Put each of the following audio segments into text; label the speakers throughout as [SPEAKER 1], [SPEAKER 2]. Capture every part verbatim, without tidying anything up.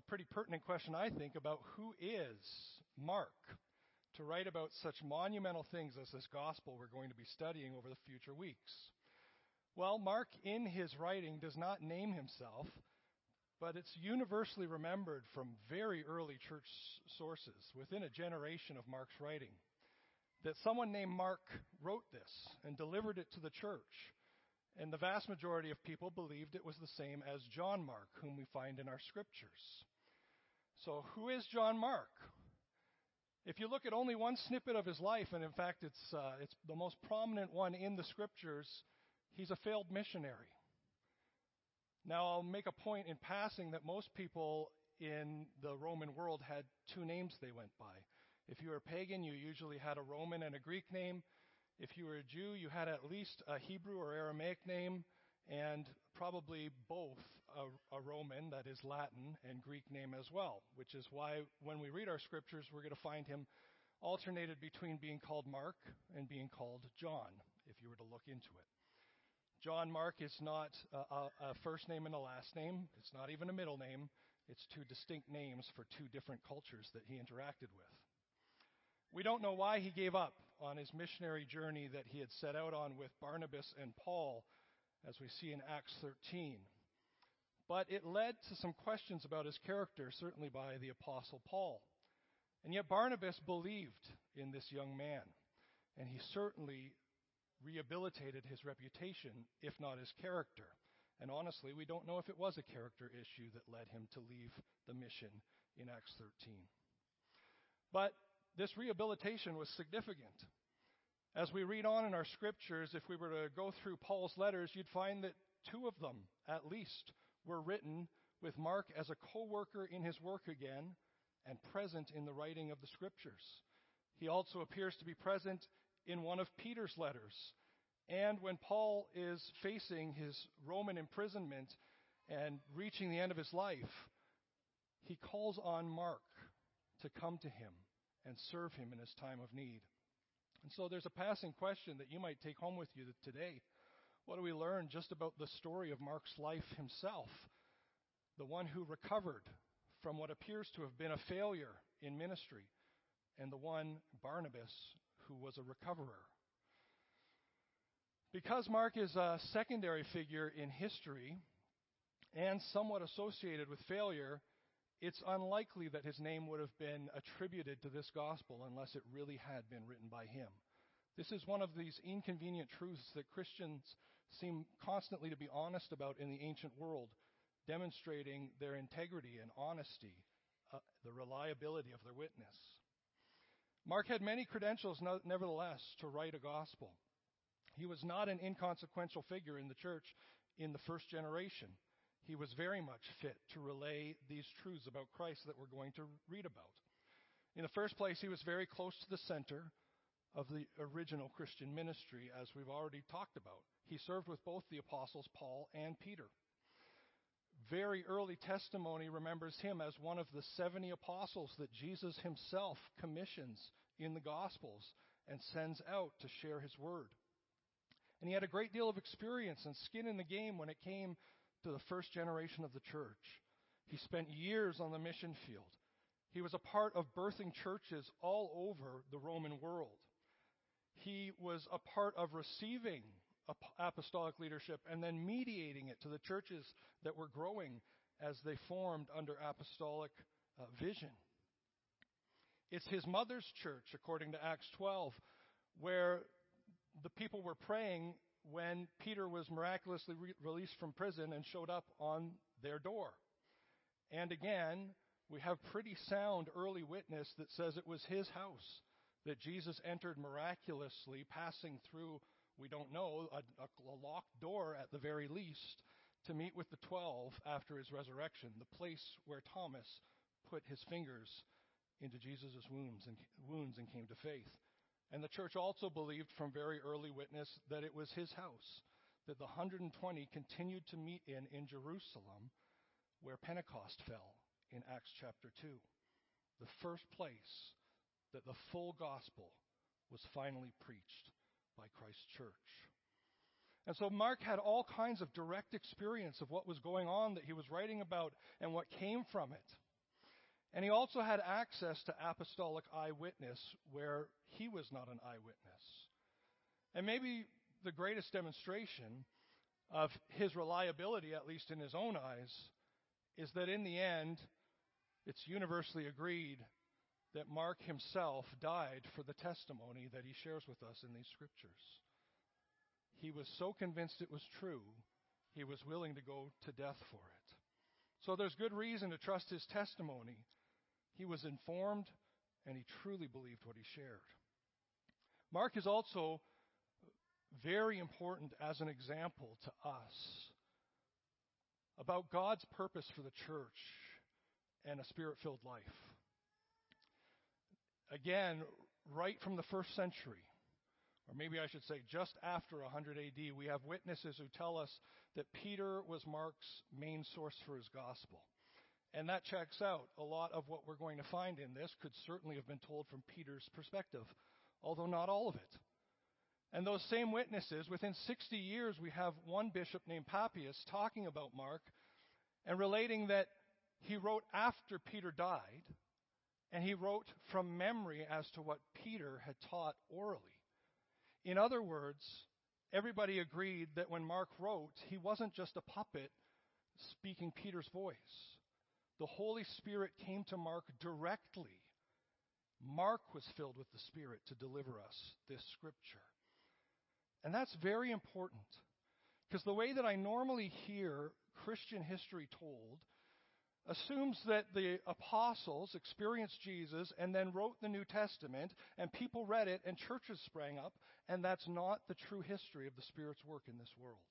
[SPEAKER 1] pretty pertinent question, I think, about who is Mark to write about such monumental things as this gospel we're going to be studying over the future weeks. Well, Mark, in his writing, does not name himself, but it's universally remembered from very early church sources, within a generation of Mark's writing, that someone named Mark wrote this and delivered it to the church. And the vast majority of people believed it was the same as John Mark, whom we find in our scriptures. So who is John Mark? If you look at only one snippet of his life, and in fact it's uh, it's the most prominent one in the scriptures, he's a failed missionary. Now I'll make a point in passing that most people in the Roman world had two names they went by. If you were a pagan, you usually had a Roman and a Greek name. If you were a Jew, you had at least a Hebrew or Aramaic name, and probably both a, a Roman, that is Latin, and Greek name as well, which is why when we read our scriptures, we're going to find him alternated between being called Mark and being called John, if you were to look into it. John Mark is not a, a first name and a last name. It's not even a middle name. It's two distinct names for two different cultures that he interacted with. We don't know why he gave up on his missionary journey that he had set out on with Barnabas and Paul, as we see in Acts thirteen. But it led to some questions about his character, certainly by the Apostle Paul. And yet Barnabas believed in this young man, and he certainly rehabilitated his reputation, if not his character. And honestly, we don't know if it was a character issue that led him to leave the mission in Acts thirteen. But this rehabilitation was significant. As we read on in our scriptures, if we were to go through Paul's letters, you'd find that two of them, at least, were written with Mark as a co-worker in his work again and present in the writing of the scriptures. He also appears to be present in one of Peter's letters. And when Paul is facing his Roman imprisonment and reaching the end of his life, he calls on Mark to come to him and serve him in his time of need. And so there's a passing question that you might take home with you today. What do we learn just about the story of Mark's life himself? The one who recovered from what appears to have been a failure in ministry, and the one, Barnabas, who was a recoverer. Because Mark is a secondary figure in history and somewhat associated with failure, it's unlikely that his name would have been attributed to this gospel unless it really had been written by him. This is one of these inconvenient truths that Christians seem constantly to be honest about in the ancient world, demonstrating their integrity and honesty, uh, the reliability of their witness. Mark had many credentials, no, nevertheless, to write a gospel. He was not an inconsequential figure in the church in the first generation. He was very much fit to relay these truths about Christ that we're going to read about. In the first place, he was very close to the center of the original Christian ministry, as we've already talked about. He served with both the apostles Paul and Peter. Very early testimony remembers him as one of the seventy apostles that Jesus himself commissions in the Gospels and sends out to share his word. And he had a great deal of experience and skin in the game when it came to the first generation of the church. He spent years on the mission field. He was a part of birthing churches all over the Roman world. He was a part of receiving apostolic leadership and then mediating it to the churches that were growing as they formed under apostolic uh, vision. It's his mother's church, according to Acts twelve, where the people were praying when Peter was miraculously re- released from prison and showed up on their door. And again, we have pretty sound early witness that says it was his house that Jesus entered miraculously, passing through, we don't know, a, a locked door at the very least, to meet with the twelve after his resurrection, the place where Thomas put his fingers into Jesus' wounds and, wounds and came to faith. And the church also believed from very early witness that it was his house, that the one hundred twenty continued to meet in in Jerusalem, where Pentecost fell in Acts chapter two, the first place that the full gospel was finally preached by Christ's church. And so Mark had all kinds of direct experience of what was going on that he was writing about and what came from it. And he also had access to apostolic eyewitness where he was not an eyewitness. And maybe the greatest demonstration of his reliability, at least in his own eyes, is that in the end, it's universally agreed that Mark himself died for the testimony that he shares with us in these scriptures. He was so convinced it was true, he was willing to go to death for it. So there's good reason to trust his testimony. He was informed, and he truly believed what he shared. Mark is also very important as an example to us about God's purpose for the church and a spirit-filled life. Again, right from the first century, or maybe I should say just after one hundred A D, we have witnesses who tell us that Peter was Mark's main source for his gospel. And that checks out. A lot of what we're going to find in this could certainly have been told from Peter's perspective, although not all of it. And those same witnesses, within sixty years, we have one bishop named Papias talking about Mark and relating that he wrote after Peter died, and he wrote from memory as to what Peter had taught orally. In other words, everybody agreed that when Mark wrote, he wasn't just a puppet speaking Peter's voice. The Holy Spirit came to Mark directly. Mark was filled with the Spirit to deliver us this scripture. And that's very important, because the way that I normally hear Christian history told assumes that the apostles experienced Jesus and then wrote the New Testament, and people read it and churches sprang up, and that's not the true history of the Spirit's work in this world.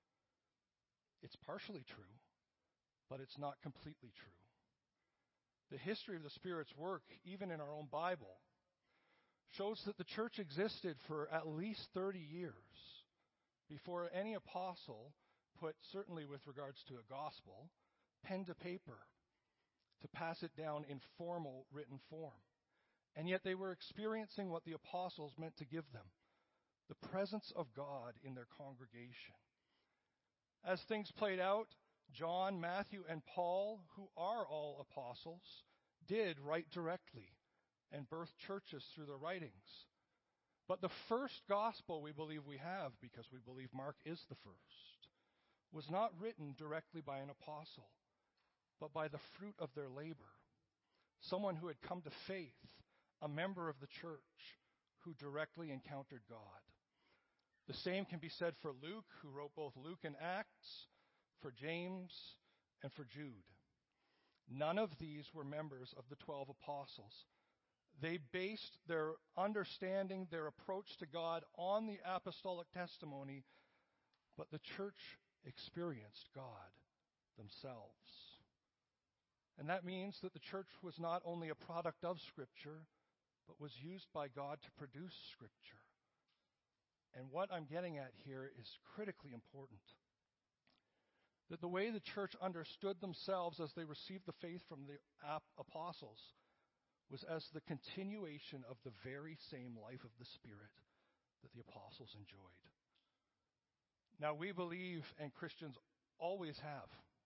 [SPEAKER 1] It's partially true, but it's not completely true. The history of the Spirit's work, even in our own Bible, shows that the church existed for at least thirty years before any apostle put, certainly with regards to a gospel, pen to paper to pass it down in formal written form. And yet they were experiencing what the apostles meant to give them, the presence of God in their congregation. As things played out, John, Matthew, and Paul, who are all apostles, did write directly and birthed churches through their writings. But the first gospel we believe we have, because we believe Mark is the first, was not written directly by an apostle, but by the fruit of their labor. Someone who had come to faith, a member of the church who directly encountered God. The same can be said for Luke, who wrote both Luke and Acts, for James, and for Jude. None of these were members of the twelve apostles. They based their understanding, their approach to God on the apostolic testimony, but the church experienced God themselves. And that means that the church was not only a product of Scripture, but was used by God to produce Scripture. And what I'm getting at here is critically important. That the way the church understood themselves as they received the faith from the ap- apostles was as the continuation of the very same life of the Spirit that the apostles enjoyed. Now, we believe, and Christians always have,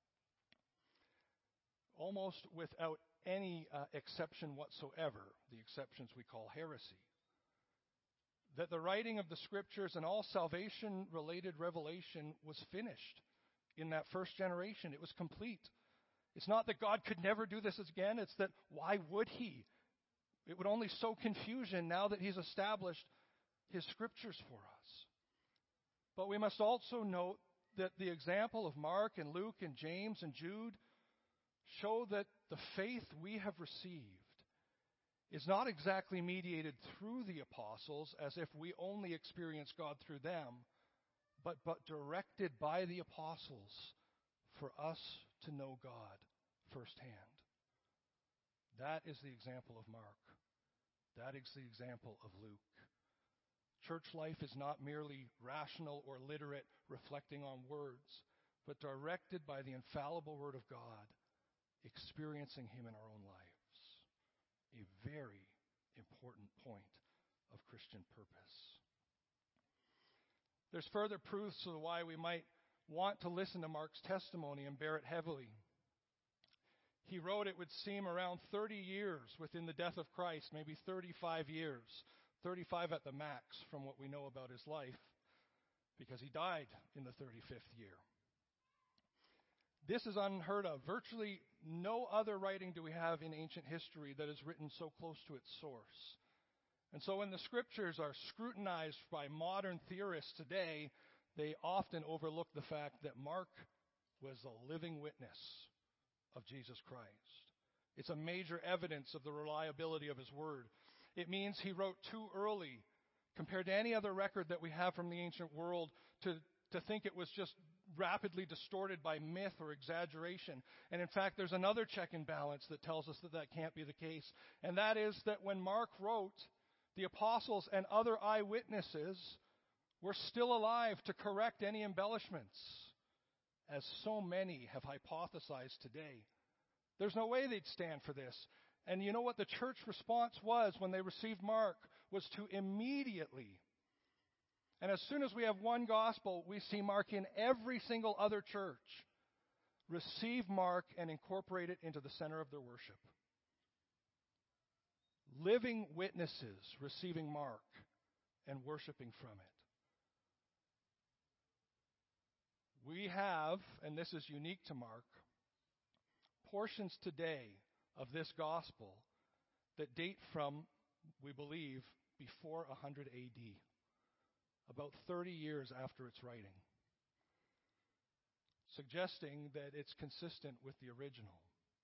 [SPEAKER 1] almost without any uh, exception whatsoever, the exceptions we call heresy, that the writing of the Scriptures and all salvation-related revelation was finished in that first generation. It was complete. It's not that God could never do this again. It's that why would he? It would only sow confusion now that he's established his Scriptures for us. But we must also note that the example of Mark and Luke and James and Jude show that the faith we have received is not exactly mediated through the apostles as if we only experience God through them, but, but directed by the apostles for us to know God firsthand. That is the example of Mark. That is the example of Luke. Church life is not merely rational or literate, reflecting on words, but directed by the infallible Word of God, experiencing Him in our own lives. A very important point of Christian purpose. There's further proofs of why we might want to listen to Mark's testimony and bear it heavily. He wrote, it would seem, around thirty years within the death of Christ, maybe thirty-five years, thirty-five at the max from what we know about his life, because he died in the thirty-fifth year. This is unheard of. Virtually no other writing do we have in ancient history that is written so close to its source. And so when the scriptures are scrutinized by modern theorists today, they often overlook the fact that Mark was a living witness of Jesus Christ. It's a major evidence of the reliability of his word. It means he wrote too early compared to any other record that we have from the ancient world to, to think it was just rapidly distorted by myth or exaggeration. And in fact, there's another check and balance that tells us that that can't be the case. And that is that when Mark wrote, the apostles and other eyewitnesses were still alive to correct any embellishments, as so many have hypothesized today. There's no way they'd stand for this. And you know what the church response was when they received Mark? Was to immediately, and as soon as we have one gospel, we see Mark in every single other church, receive Mark and incorporate it into the center of their worship. Living witnesses receiving Mark and worshiping from it. We have, and this is unique to Mark, portions today of this gospel that date from, we believe, before one hundred A D, about thirty years after its writing, suggesting that it's consistent with the original.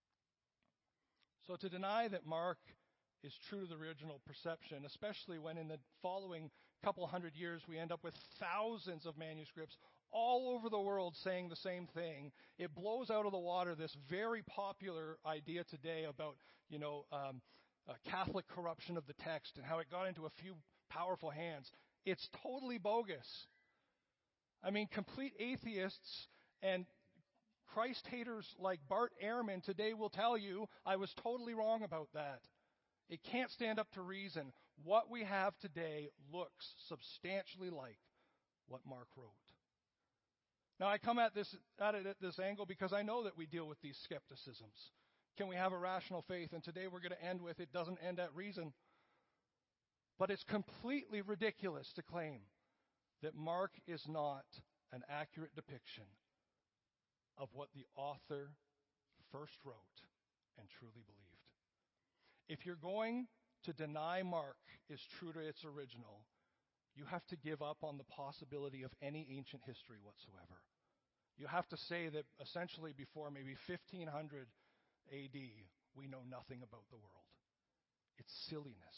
[SPEAKER 1] So to deny that Mark is true to the original perception, especially when in the following couple hundred years we end up with thousands of manuscripts all over the world saying the same thing, it blows out of the water this very popular idea today about, you know, um, uh, Catholic corruption of the text and how it got into a few powerful hands. It's totally bogus. I mean, complete atheists and Christ haters like Bart Ehrman today will tell you, I was totally wrong about that. It can't stand up to reason. What we have today looks substantially like what Mark wrote. Now, I come at this at it at this angle because I know that we deal with these skepticisms. Can we have a rational faith? And today we're going to end with it doesn't end at reason. But it's completely ridiculous to claim that Mark is not an accurate depiction of what the author first wrote and truly believed. If you're going to deny Mark is true to its original, you have to give up on the possibility of any ancient history whatsoever. You have to say that essentially before maybe fifteen hundred A D, we know nothing about the world. It's silliness.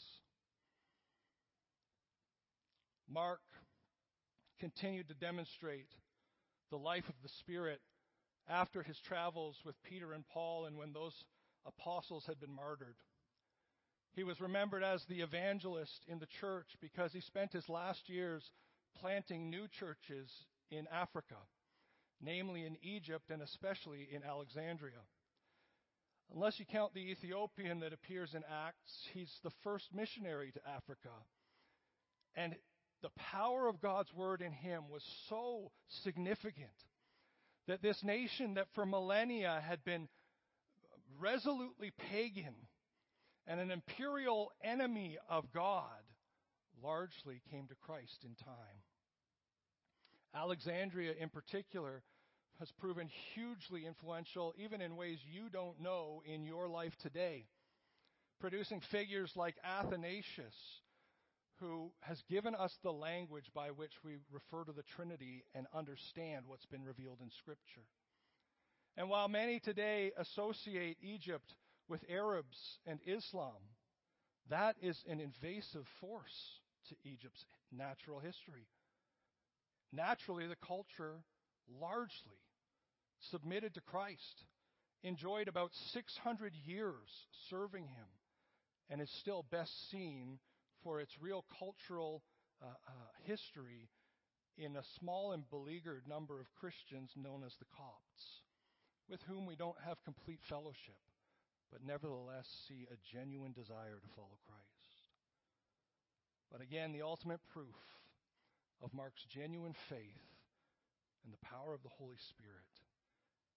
[SPEAKER 1] Mark continued to demonstrate the life of the Spirit after his travels with Peter and Paul and when those apostles had been martyred. He was remembered as the evangelist in the church because he spent his last years planting new churches in Africa, namely in Egypt and especially in Alexandria. Unless you count the Ethiopian that appears in Acts, he's the first missionary to Africa. And the power of God's word in him was so significant that this nation that for millennia had been resolutely pagan and an imperial enemy of God largely came to Christ in time. Alexandria in particular has proven hugely influential even in ways you don't know in your life today, producing figures like Athanasius, who has given us the language by which we refer to the Trinity and understand what's been revealed in Scripture. And while many today associate Egypt with Arabs and Islam, that is an invasive force to Egypt's natural history. Naturally, the culture largely submitted to Christ, enjoyed about six hundred years serving him, and is still best seen for its real cultural uh, uh, history in a small and beleaguered number of Christians known as the Copts, with whom we don't have complete fellowship, but nevertheless see a genuine desire to follow Christ. But again, the ultimate proof of Mark's genuine faith and the power of the Holy Spirit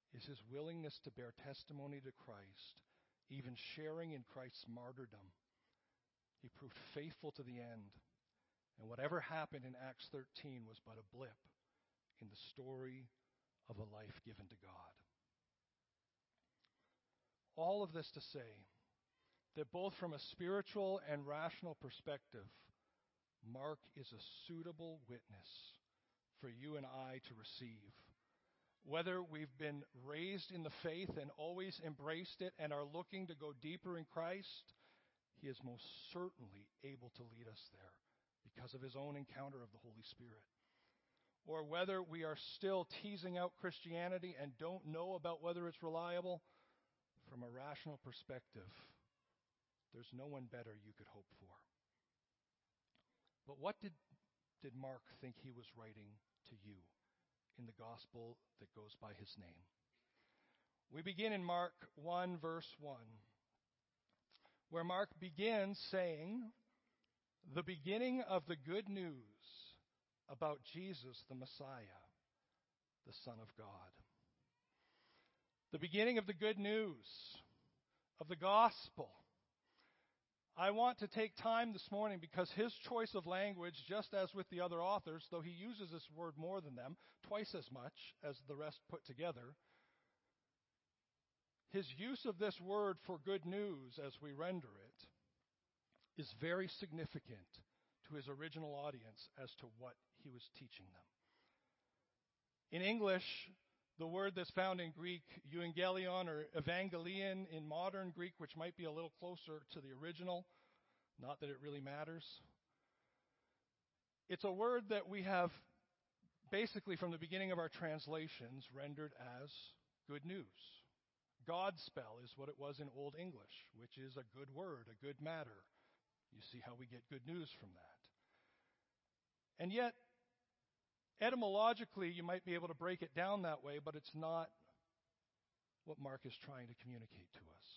[SPEAKER 1] is his willingness to bear testimony to Christ, even sharing in Christ's martyrdom. He proved faithful to the end. And whatever happened in Acts thirteen was but a blip in the story of a life given to God. All of this to say that both from a spiritual and rational perspective, Mark is a suitable witness for you and I to receive. Whether we've been raised in the faith and always embraced it and are looking to go deeper in Christ, he is most certainly able to lead us there because of his own encounter of the Holy Spirit. Or whether we are still teasing out Christianity and don't know about whether it's reliable, from a rational perspective, there's no one better you could hope for. But what did, did Mark think he was writing to you in the gospel that goes by his name? We begin in Mark one, verse one, where Mark begins saying, the beginning of the good news about Jesus, the Messiah, the Son of God. The beginning of the good news of the gospel. I want to take time this morning because his choice of language, just as with the other authors, though he uses this word more than them, twice as much as the rest put together, his use of this word for good news as we render it is very significant to his original audience as to what he was teaching them. In English, the word that's found in Greek, euangelion or evangelion in modern Greek, which might be a little closer to the original, not that it really matters. It's a word that we have basically from the beginning of our translations rendered as good news. Godspell is what it was in Old English, which is a good word, a good matter. You see how we get good news from that. And yet, etymologically, you might be able to break it down that way, but it's not what Mark is trying to communicate to us.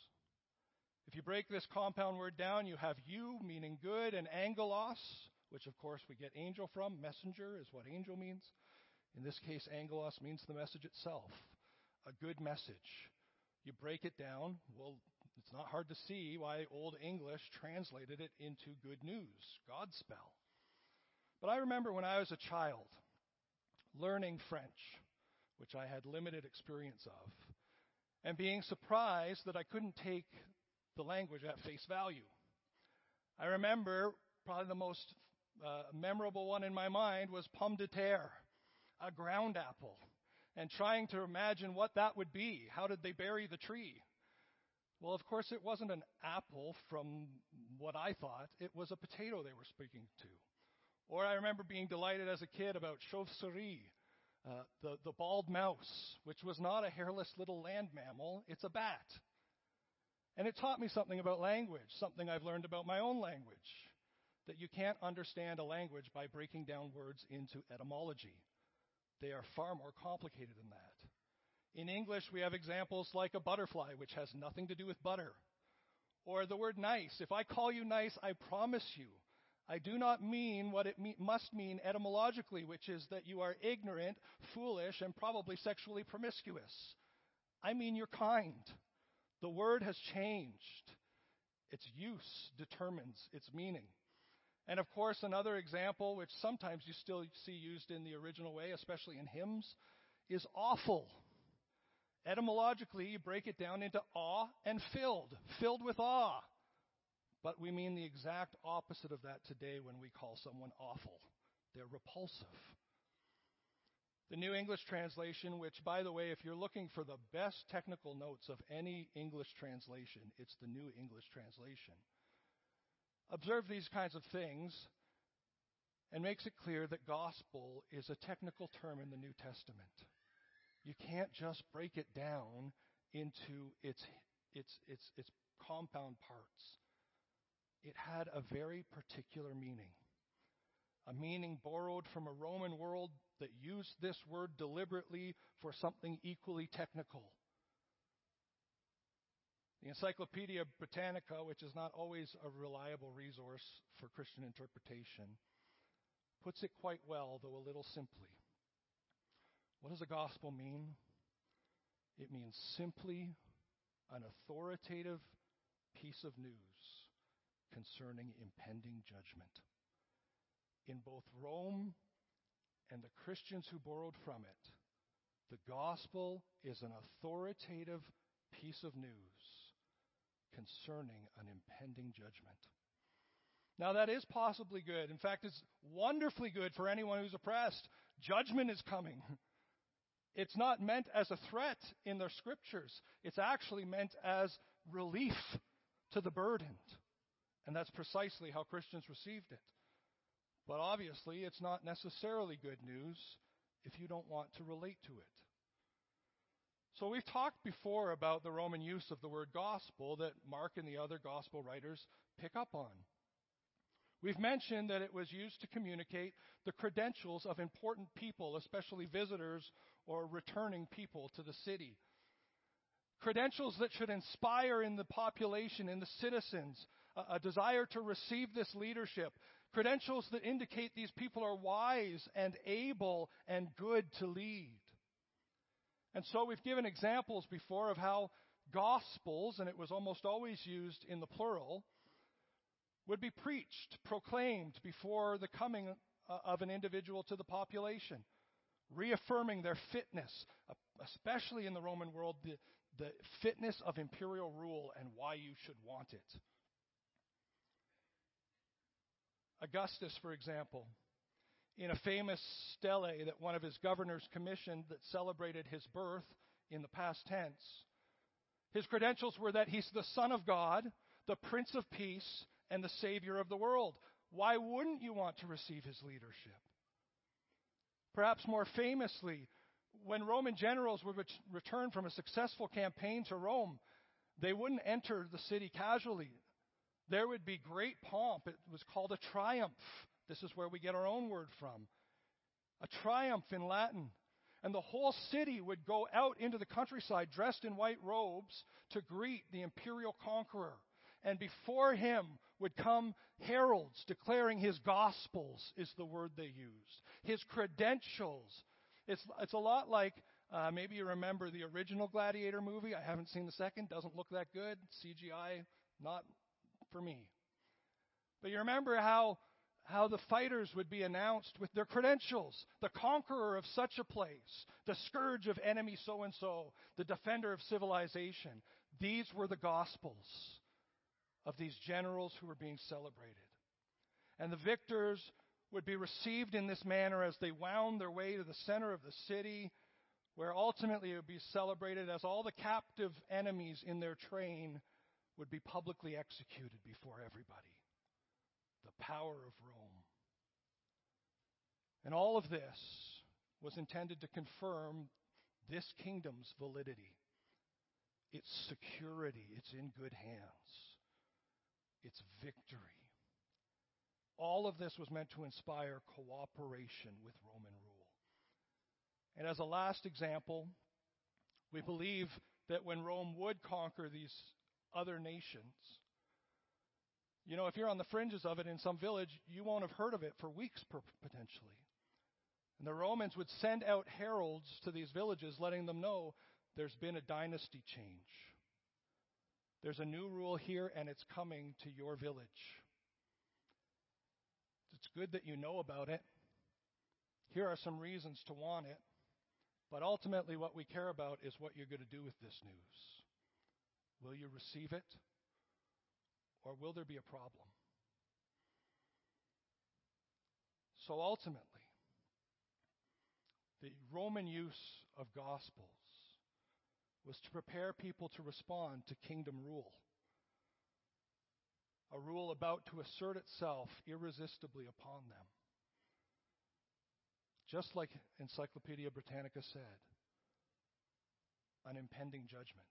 [SPEAKER 1] If you break this compound word down, you have you, meaning good, and angelos, which of course we get angel from. Messenger is what angel means. In this case, angelos means the message itself, a good message. You break it down, well, it's not hard to see why Old English translated it into good news, Godspell. But I remember when I was a child, learning French, which I had limited experience of, and being surprised that I couldn't take the language at face value. I remember probably the most uh, memorable one in my mind was pomme de terre, a ground apple, and trying to imagine what that would be. How did they bury the tree? Well, of course, it wasn't an apple from what I thought. It was a potato they were speaking to. Or I remember being delighted as a kid about chauve-souris, uh, the, the bald mouse, which was not a hairless little land mammal, it's a bat. And it taught me something about language, something I've learned about my own language, that you can't understand a language by breaking down words into etymology. They are far more complicated than that. In English, we have examples like a butterfly, which has nothing to do with butter. Or the word nice. If I call you nice, I promise you, I do not mean what it me- must mean etymologically, which is that you are ignorant, foolish, and probably sexually promiscuous. I mean you're kind. The word has changed. Its use determines its meaning. And of course, another example, which sometimes you still see used in the original way, especially in hymns, is awful. Etymologically, you break it down into awe and filled, filled with awe. But we mean the exact opposite of that today when we call someone awful. They're repulsive. The New English Translation, which, by the way, if you're looking for the best technical notes of any English translation, it's the New English Translation. Observe these kinds of things and makes it clear that gospel is a technical term in the New Testament. You can't just break it down into its, its, its, its compound parts. It had a very particular meaning, a meaning borrowed from a Roman world that used this word deliberately for something equally technical. The Encyclopedia Britannica, which is not always a reliable resource for Christian interpretation, puts it quite well, though a little simply. What does the gospel mean? It means simply an authoritative piece of news concerning impending judgment. In both Rome and the Christians who borrowed from it, the gospel is an authoritative piece of news concerning an impending judgment. Now, that is possibly good. In fact, it's wonderfully good for anyone who's oppressed. Judgment is coming. It's not meant as a threat in their scriptures. It's actually meant as relief to the burdened. And that's precisely how Christians received it. But obviously, it's not necessarily good news if you don't want to relate to it. So we've talked before about the Roman use of the word gospel that Mark and the other gospel writers pick up on. We've mentioned that it was used to communicate the credentials of important people, especially visitors or returning people to the city. Credentials that should inspire in the population, in the citizens, a, a desire to receive this leadership. Credentials that indicate these people are wise and able and good to lead. And so we've given examples before of how gospels, and it was almost always used in the plural, would be preached, proclaimed before the coming of an individual to the population, reaffirming their fitness, especially in the Roman world, the, the fitness of imperial rule and why you should want it. Augustus, for example, in a famous stele that one of his governors commissioned that celebrated his birth in the past tense, his credentials were that he's the Son of God, the Prince of Peace, and the Savior of the world. Why wouldn't you want to receive his leadership? Perhaps more famously, when Roman generals would ret- return from a successful campaign to Rome, they wouldn't enter the city casually. There would be great pomp. It was called a triumph. This is where we get our own word from. A triumph in Latin. And the whole city would go out into the countryside dressed in white robes to greet the imperial conqueror. And before him would come heralds declaring his gospels, is the word they used. His credentials. It's, it's a lot like, uh, maybe you remember the original Gladiator movie. I haven't seen the second. Doesn't look that good. C G I, not for me. But you remember how, how the fighters would be announced with their credentials. The conqueror of such a place. The scourge of enemy so-and-so. The defender of civilization. These were the gospels of these generals who were being celebrated. And the victors would be received in this manner as they wound their way to the center of the city, where ultimately it would be celebrated as all the captive enemies in their train would be publicly executed before everybody. The power of Rome. And all of this was intended to confirm this kingdom's validity, its security, it's in good hands. It's victory. All of this was meant to inspire cooperation with Roman rule. And as a last example, we believe that when Rome would conquer these other nations, you know, if you're on the fringes of it in some village, you won't have heard of it for weeks potentially. And the Romans would send out heralds to these villages letting them know there's been a dynasty change. There's a new rule here, and it's coming to your village. It's good that you know about it. Here are some reasons to want it. But ultimately, what we care about is what you're going to do with this news. Will you receive it? Or will there be a problem? So ultimately, the Roman use of gospels was to prepare people to respond to kingdom rule. A rule about to assert itself irresistibly upon them. Just like Encyclopedia Britannica said, an impending judgment.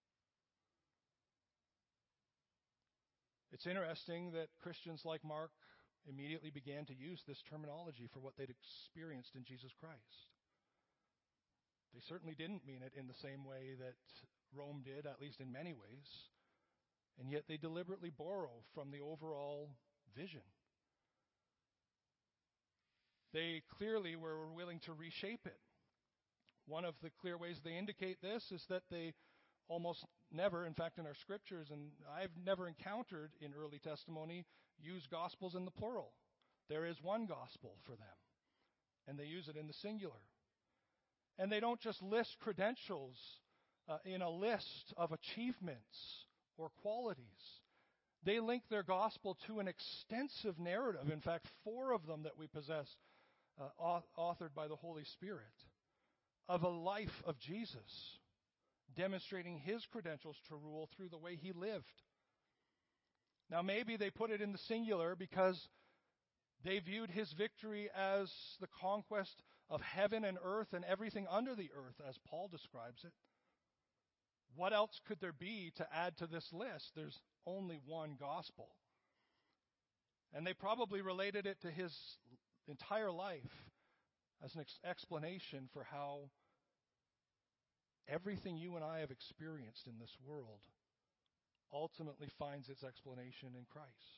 [SPEAKER 1] It's interesting that Christians like Mark immediately began to use this terminology for what they'd experienced in Jesus Christ. They certainly didn't mean it in the same way that Rome did, at least in many ways. And yet they deliberately borrow from the overall vision. They clearly were willing to reshape it. One of the clear ways they indicate this is that they almost never, in fact, in our scriptures, and I've never encountered in early testimony, use gospels in the plural. There is one gospel for them, and they use it in the singular. And they don't just list credentials uh, in a list of achievements or qualities. They link their gospel to an extensive narrative, in fact, four of them that we possess, uh, authored by the Holy Spirit, of a life of Jesus, demonstrating his credentials to rule through the way he lived. Now, maybe they put it in the singular because they viewed his victory as the conquest of heaven and earth and everything under the earth, as Paul describes it. What else could there be to add to this list? There's only one gospel. And they probably related it to his entire life as an ex- explanation for how everything you and I have experienced in this world ultimately finds its explanation in Christ.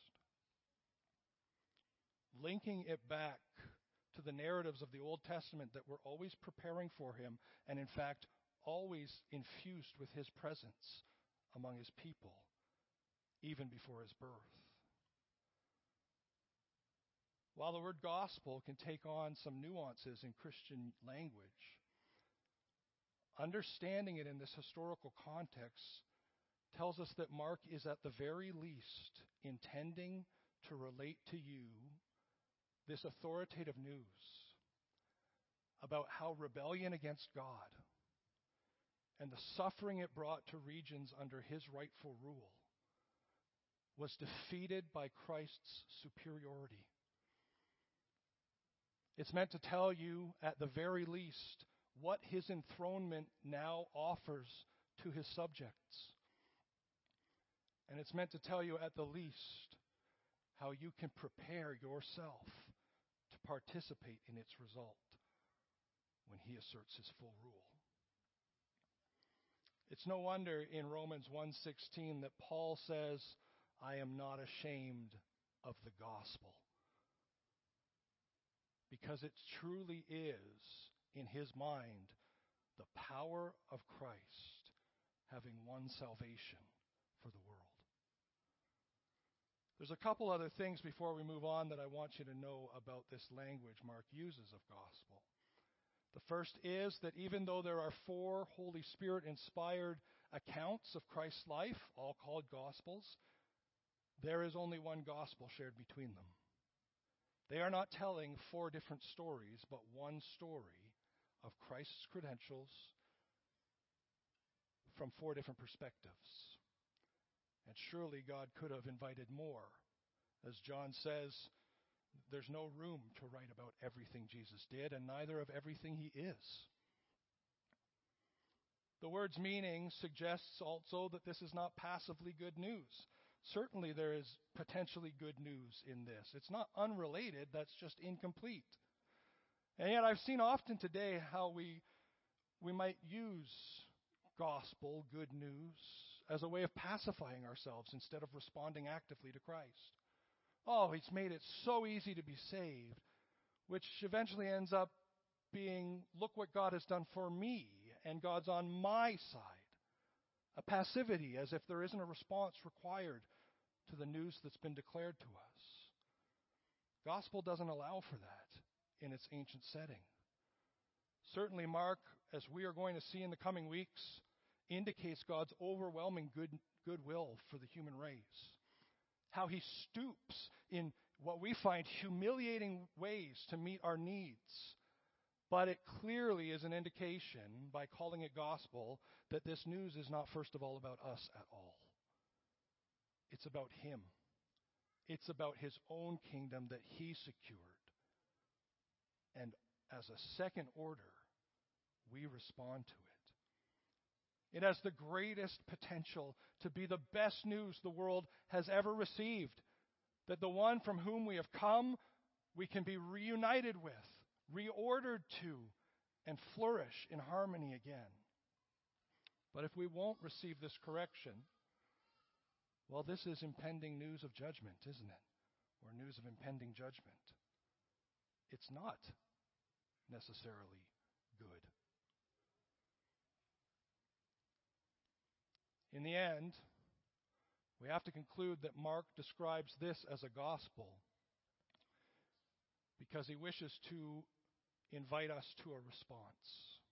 [SPEAKER 1] Linking it back to the narratives of the Old Testament that were always preparing for him, and in fact, always infused with his presence among his people, even before his birth. While the word gospel can take on some nuances in Christian language, understanding it in this historical context tells us that Mark is at the very least intending to relate to you this authoritative news about how rebellion against God and the suffering it brought to regions under his rightful rule was defeated by Christ's superiority. It's meant to tell you, at the very least, what his enthronement now offers to his subjects. And it's meant to tell you, at the least, how you can prepare yourself to participate in its result when he asserts his full rule. It's no wonder in Romans one sixteen that Paul says, I am not ashamed of the gospel. Because it truly is, in his mind, the power of Christ having won salvation for the world. There's a couple other things before we move on that I want you to know about this language Mark uses of gospel. The first is that even though there are four Holy Spirit-inspired accounts of Christ's life, all called gospels, there is only one gospel shared between them. They are not telling four different stories, but one story of Christ's credentials from four different perspectives. And surely God could have invited more. As John says, there's no room to write about everything Jesus did, and neither of everything he is. The word's meaning suggests also that this is not passively good news. Certainly there is potentially good news in this. It's not unrelated, that's just incomplete. And yet I've seen often today how we we might use gospel, good news, as a way of pacifying ourselves instead of responding actively to Christ. Oh, he's made it so easy to be saved, which eventually ends up being, look what God has done for me, and God's on my side. A passivity, as if there isn't a response required to the news that's been declared to us. Gospel doesn't allow for that in its ancient setting. Certainly Mark, as we are going to see in the coming weeks, indicates God's overwhelming good goodwill for the human race. How he stoops in what we find humiliating ways to meet our needs. But it clearly is an indication, by calling it gospel, that this news is not first of all about us at all. It's about him. It's about his own kingdom that he secured. And as a second order, we respond to it. It has the greatest potential to be the best news the world has ever received. That the one from whom we have come, we can be reunited with, reordered to, and flourish in harmony again. But if we won't receive this correction, well, this is impending news of judgment, isn't it? Or news of impending judgment. It's not necessarily good. In the end, we have to conclude that Mark describes this as a gospel because he wishes to invite us to a response.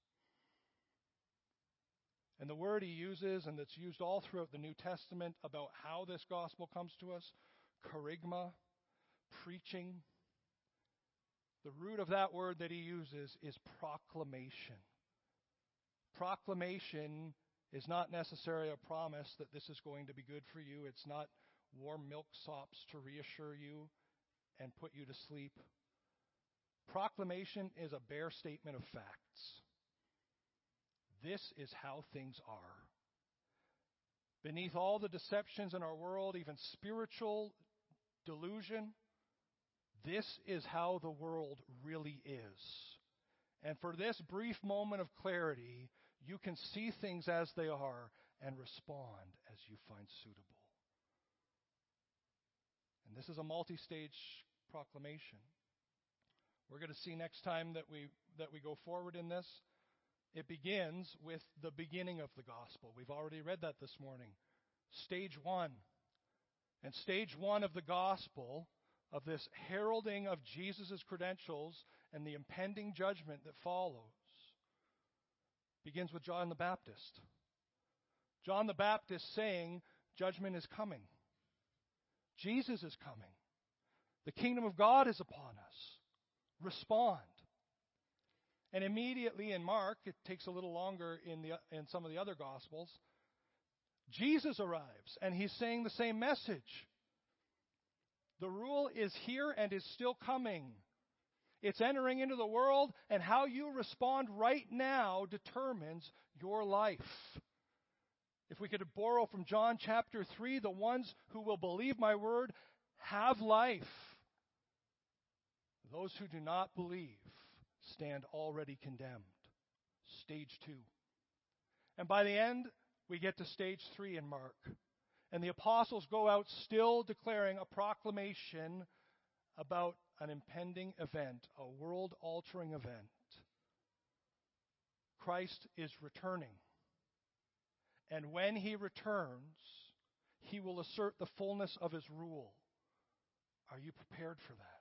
[SPEAKER 1] And the word he uses, and that's used all throughout the New Testament about how this gospel comes to us, kerygma, preaching. The root of that word that he uses is proclamation. Proclamation is not necessarily a promise that this is going to be good for you. It's not warm milk sops to reassure you and put you to sleep. Proclamation is a bare statement of facts. This is how things are. Beneath all the deceptions in our world, even spiritual delusion, this is how the world really is. And for this brief moment of clarity, you can see things as they are and respond as you find suitable. And this is a multi-stage proclamation. We're going to see next time that we that we go forward in this. It begins with the beginning of the gospel. We've already read that this morning. Stage one. And stage one of the gospel, of this heralding of Jesus' credentials and the impending judgment that follows, begins with John the Baptist. John the Baptist saying, judgment is coming. Jesus is coming. The kingdom of God is upon us. Respond. And immediately in Mark, it takes a little longer in the in some of the other Gospels, Jesus arrives, and he's saying the same message. The rule is here and is still coming. It's entering into the world, and how you respond right now determines your life. If we could borrow from John chapter three, the ones who will believe my word have life. Those who do not believe stand already condemned. Stage two. And by the end, we get to stage three in Mark. And the apostles go out still declaring a proclamation about an impending event, a world-altering event. Christ is returning. And when he returns, he will assert the fullness of his rule. Are you prepared for that?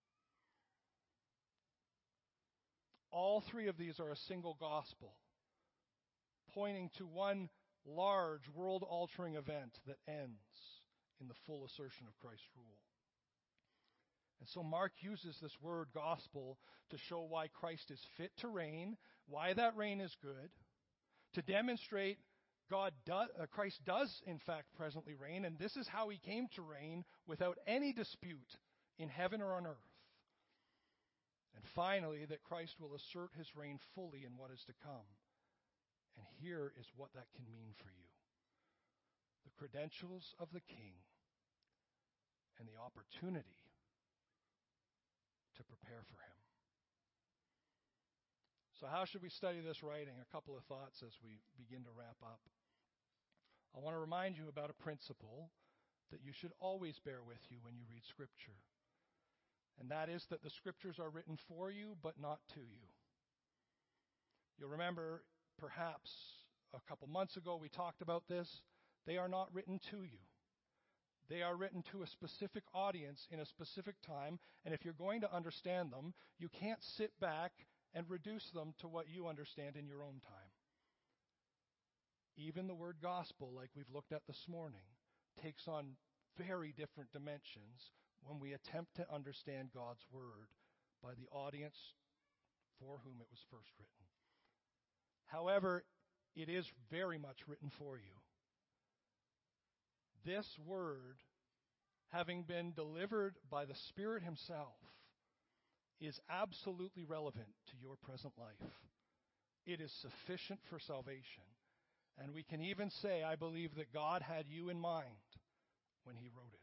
[SPEAKER 1] All three of these are a single gospel, pointing to one large world-altering event that ends in the full assertion of Christ's rule. And so Mark uses this word gospel to show why Christ is fit to reign, why that reign is good, to demonstrate God do, uh, Christ does in fact presently reign, and this is how he came to reign without any dispute in heaven or on earth. And finally, that Christ will assert his reign fully in what is to come. And here is what that can mean for you. The credentials of the king and the opportunity to prepare for him. So how should we study this writing? A couple of thoughts as we begin to wrap up. I want to remind you about a principle that you should always bear with you when you read Scripture. And that is that the Scriptures are written for you, but not to you. You'll remember, perhaps a couple months ago we talked about this. They are not written to you. They are written to a specific audience in a specific time, and if you're going to understand them, you can't sit back and reduce them to what you understand in your own time. Even the word gospel, like we've looked at this morning, takes on very different dimensions when we attempt to understand God's word by the audience for whom it was first written. However, it is very much written for you. This word, having been delivered by the Spirit himself, is absolutely relevant to your present life. It is sufficient for salvation. And we can even say, I believe that God had you in mind when he wrote it.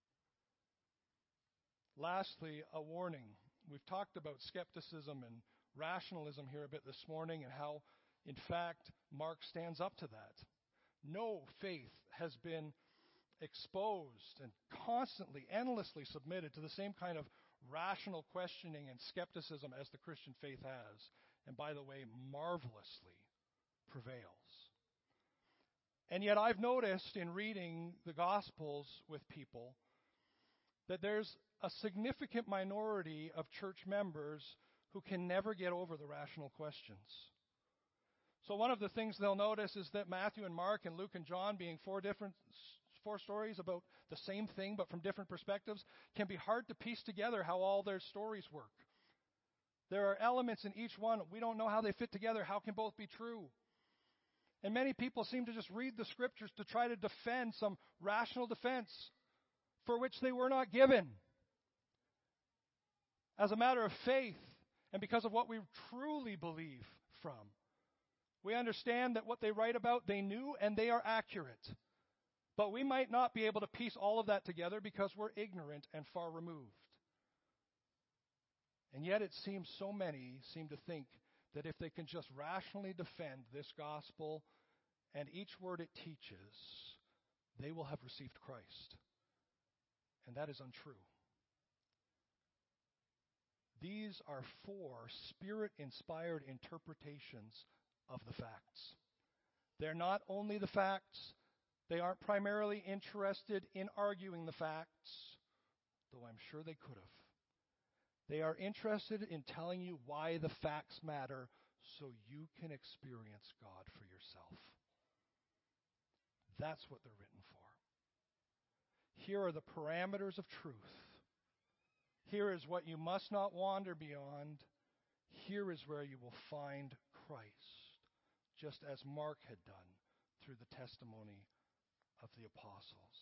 [SPEAKER 1] Lastly, a warning. We've talked about skepticism and rationalism here a bit this morning and how, in fact, Mark stands up to that. No faith has been exposed and constantly, endlessly submitted to the same kind of rational questioning and skepticism as the Christian faith has, and by the way, marvelously prevails. And yet I've noticed in reading the Gospels with people that there's a significant minority of church members who can never get over the rational questions. So one of the things they'll notice is that Matthew and Mark and Luke and John, being four different four stories about the same thing but from different perspectives, can be hard to piece together how all their stories work. There are elements in each one. We don't know how they fit together. How can both be true? And many people seem to just read the scriptures to try to defend some rational defense for which they were not given. As a matter of faith, and because of what we truly believe from, we understand that what they write about, they knew and they are accurate. But we might not be able to piece all of that together because we're ignorant and far removed. And yet it seems so many seem to think that if they can just rationally defend this gospel and each word it teaches, they will have received Christ. And that is untrue. These are four Spirit-inspired interpretations of the facts. They're not only the facts. They aren't primarily interested in arguing the facts, though I'm sure they could have. They are interested in telling you why the facts matter so you can experience God for yourself. That's what they're written for. Here are the parameters of truth. Here is what you must not wander beyond. Here is where you will find Christ, just as Mark had done through the testimony of the apostles.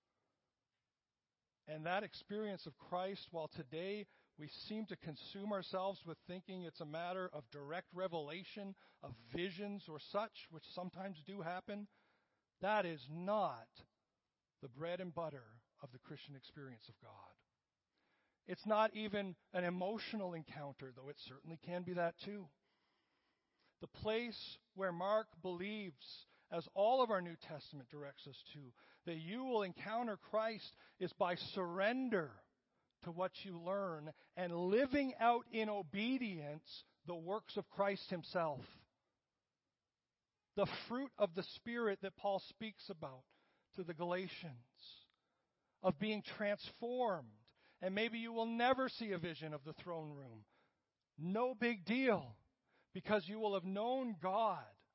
[SPEAKER 1] And that experience of Christ, while today we seem to consume ourselves with thinking it's a matter of direct revelation, of visions or such, which sometimes do happen, that is not the bread and butter of the Christian experience of God. It's not even an emotional encounter, though it certainly can be that too. The place where Mark believes, as all of our New Testament directs us to, that you will encounter Christ is by surrender to what you learn and living out in obedience the works of Christ himself. The fruit of the Spirit that Paul speaks about to the Galatians, of being transformed. And maybe you will never see a vision of the throne room. No big deal, because you will have known God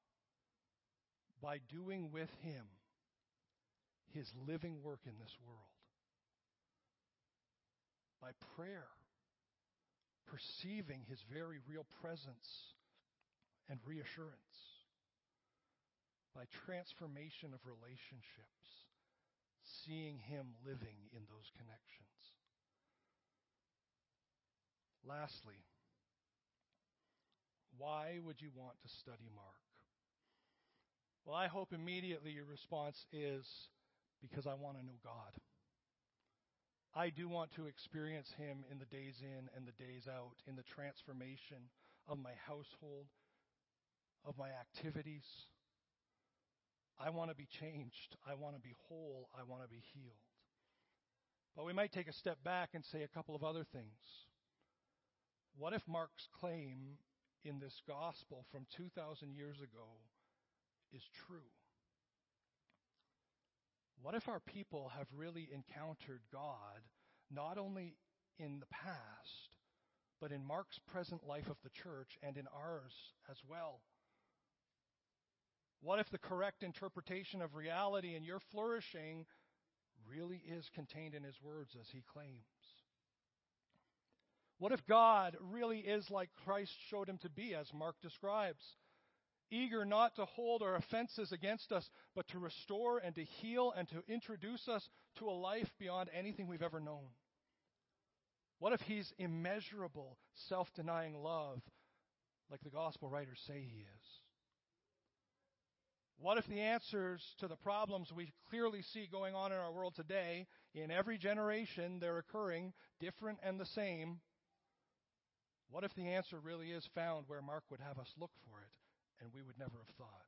[SPEAKER 1] by doing with him his living work in this world. By prayer, perceiving his very real presence and reassurance. By transformation of relationships, seeing him living in those connections. Lastly, why would you want to study Mark? Well, I hope immediately your response is, because I want to know God. I do want to experience him in the days in and the days out, in the transformation of my household, of my activities. I want to be changed. I want to be whole. I want to be healed. But we might take a step back and say a couple of other things. What if Mark's claim in this gospel from two thousand years ago is true? What if our people have really encountered God, not only in the past, but in Mark's present life of the church and in ours as well? What if the correct interpretation of reality and your flourishing really is contained in his words as he claims? What if God really is like Christ showed him to be, as Mark describes? Eager not to hold our offenses against us, but to restore and to heal and to introduce us to a life beyond anything we've ever known. What if he's immeasurable, self-denying love, like the gospel writers say he is? What if the answers to the problems we clearly see going on in our world today, in every generation they're occurring, different and the same, what if the answer really is found where Mark would have us look for it, and we would never have thought?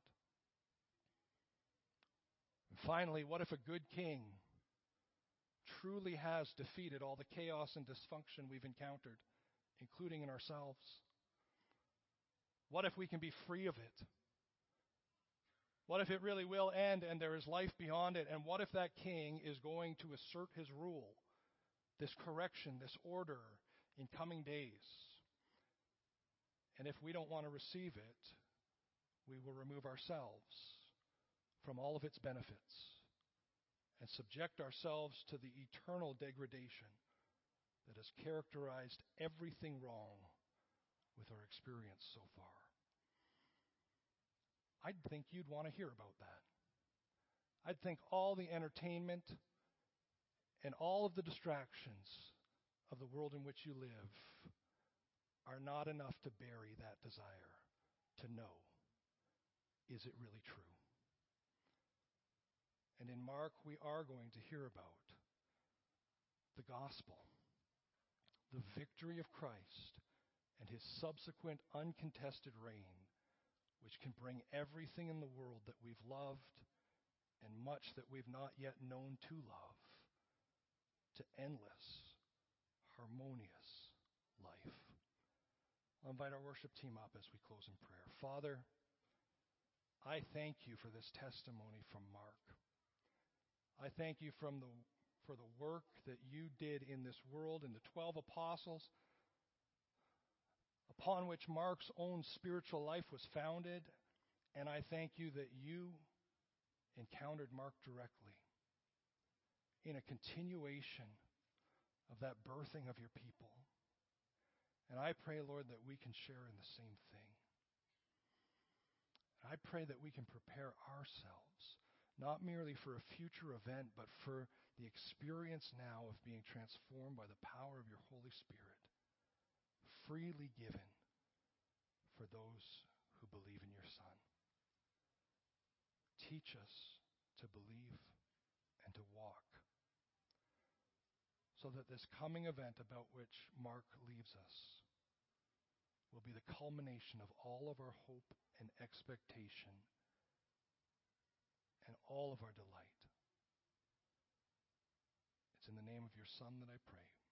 [SPEAKER 1] And finally, what if a good king truly has defeated all the chaos and dysfunction we've encountered, including in ourselves? What if we can be free of it? What if it really will end and there is life beyond it? And what if that king is going to assert his rule, this correction, this order in coming days? And if we don't want to receive it, we will remove ourselves from all of its benefits and subject ourselves to the eternal degradation that has characterized everything wrong with our experience so far. I'd think you'd want to hear about that. I'd think all the entertainment and all of the distractions of the world in which you live are not enough to bury that desire to know, is it really true? And in Mark, we are going to hear about the gospel, the victory of Christ, and his subsequent uncontested reign, which can bring everything in the world that we've loved and much that we've not yet known to love to endless, harmonious life. I'll invite our worship team up as we close in prayer. Father, I thank you for this testimony from Mark. I thank you from the, for the work that you did in this world in the twelve apostles, upon which Mark's own spiritual life was founded. And I thank you that you encountered Mark directly in a continuation of that birthing of your people. And I pray, Lord, that we can share in the same thing. And I pray that we can prepare ourselves, not merely for a future event, but for the experience now of being transformed by the power of your Holy Spirit, freely given for those who believe in your Son. Teach us to believe and to walk, so that this coming event about which Mark leaves us will be the culmination of all of our hope and expectation and all of our delight. It's in the name of your Son that I pray.